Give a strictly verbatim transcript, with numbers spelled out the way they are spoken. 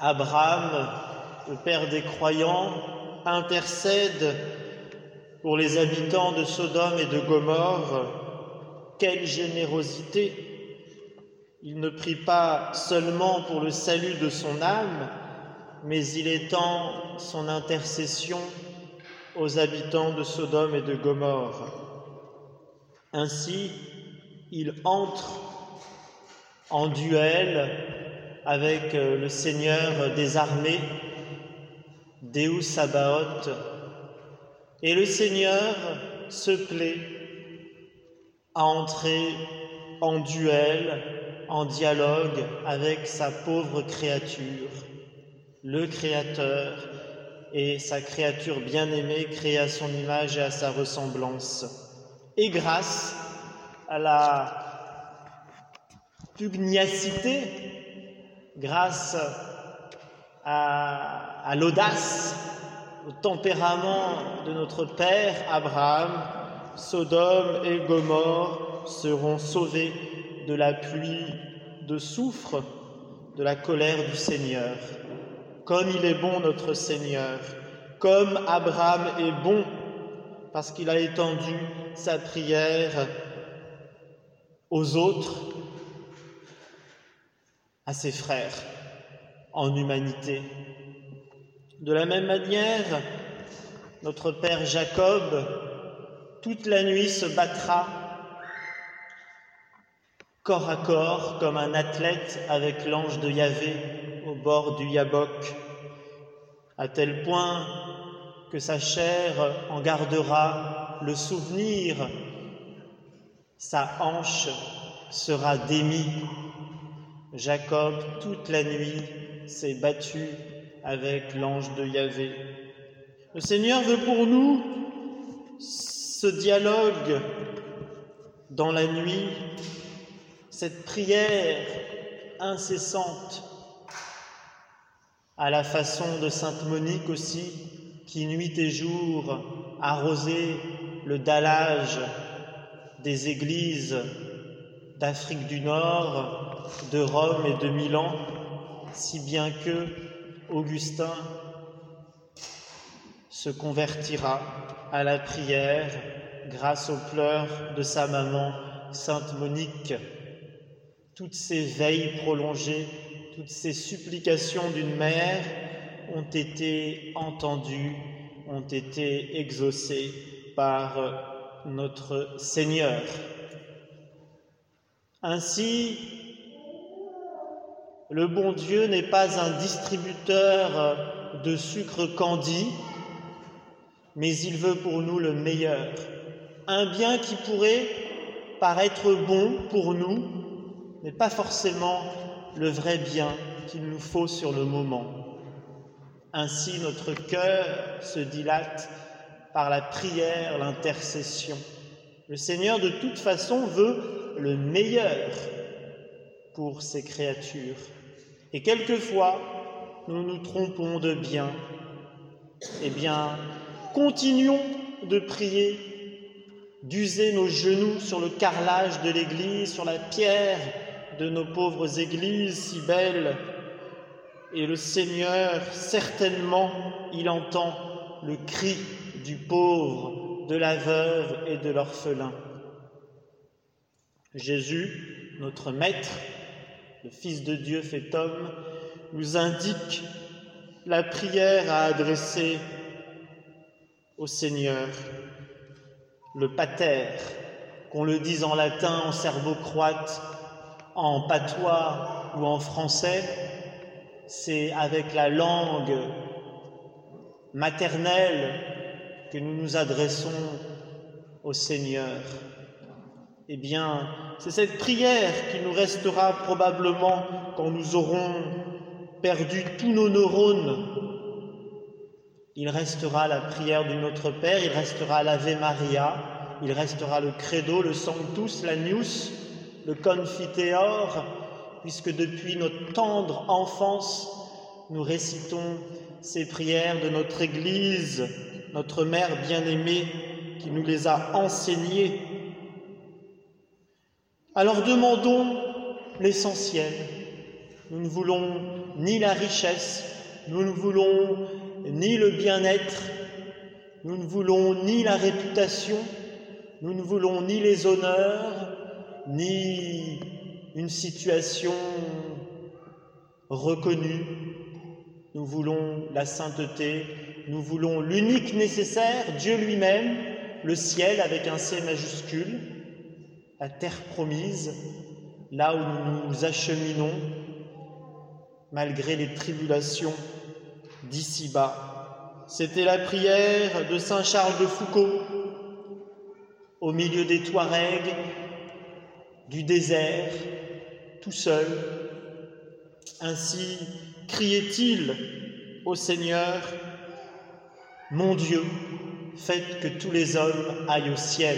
Abraham, le père des croyants, intercède pour les habitants de Sodome et de Gomorrhe. Quelle générosité! Il ne prie pas seulement pour le salut de son âme, mais il étend son intercession aux habitants de Sodome et de Gomorrhe. Ainsi, il entre en duel avec le Seigneur des armées, Deus Sabaoth, et le Seigneur se plaît à entrer en duel, en dialogue avec sa pauvre créature, le Créateur et sa créature bien-aimée, créée à son image et à sa ressemblance. Et grâce à la pugnacité, grâce à, à l'audace, au tempérament de notre père Abraham, Sodome et Gomorrhe seront sauvés de la pluie de soufre, de la colère du Seigneur. Comme il est bon notre Seigneur, comme Abraham est bon, parce qu'il a étendu sa prière aux autres, à ses frères, en humanité. De la même manière, notre père Jacob, toute la nuit se battra corps à corps comme un athlète avec l'ange de Yahvé au bord du Yabok, à tel point que sa chair en gardera le souvenir, sa hanche sera démie. Jacob, toute la nuit, s'est battu avec l'ange de Yahvé. Le Seigneur veut pour nous ce dialogue dans la nuit, cette prière incessante, à la façon de Sainte Monique aussi, qui nuit et jour arrosait le dallage des églises d'Afrique du Nord, de Rome et de Milan, si bien que Augustin se convertira à la prière grâce aux pleurs de sa maman, Sainte Monique. Toutes ces veilles prolongées, toutes ces supplications d'une mère ont été entendues, ont été exaucées par notre Seigneur. Ainsi, le bon Dieu n'est pas un distributeur de sucre candi, mais il veut pour nous le meilleur. Un bien qui pourrait paraître bon pour nous, n'est pas forcément le vrai bien qu'il nous faut sur le moment. Ainsi, notre cœur se dilate par la prière, l'intercession. Le Seigneur, de toute façon, veut le meilleur pour ses créatures. Et quelquefois, nous nous trompons de bien. Eh bien, continuons de prier, d'user nos genoux sur le carrelage de l'Église, sur la pierre de nos pauvres églises si belles. Et le Seigneur, certainement, il entend le cri du pauvre, de la veuve et de l'orphelin. Jésus, notre Maître, le Fils de Dieu fait homme, nous indique la prière à adresser au Seigneur, le Pater, qu'on le dise en latin, en serbo-croate, en patois ou en français, c'est avec la langue maternelle que nous nous adressons au Seigneur. Eh bien, c'est cette prière qui nous restera probablement quand nous aurons perdu tous nos neurones. Il restera la prière du Notre Père, il restera l'Ave Maria, il restera le Credo, le Sanctus, l'Agnus, le Confiteor, puisque depuis notre tendre enfance, nous récitons ces prières de notre Église, notre Mère bien-aimée, qui nous les a enseignées. Alors demandons l'essentiel. Nous ne voulons ni la richesse, nous ne voulons ni le bien-être, nous ne voulons ni la réputation, nous ne voulons ni les honneurs, ni une situation reconnue. Nous voulons la sainteté, nous voulons l'unique nécessaire, Dieu lui-même, le ciel avec un C majuscule, la terre promise, là où nous nous acheminons, malgré les tribulations d'ici-bas. C'était la prière de saint Charles de Foucauld, au milieu des Touaregs, du désert, tout seul. Ainsi criait-il au Seigneur, « Mon Dieu, faites que tous les hommes aillent au ciel ».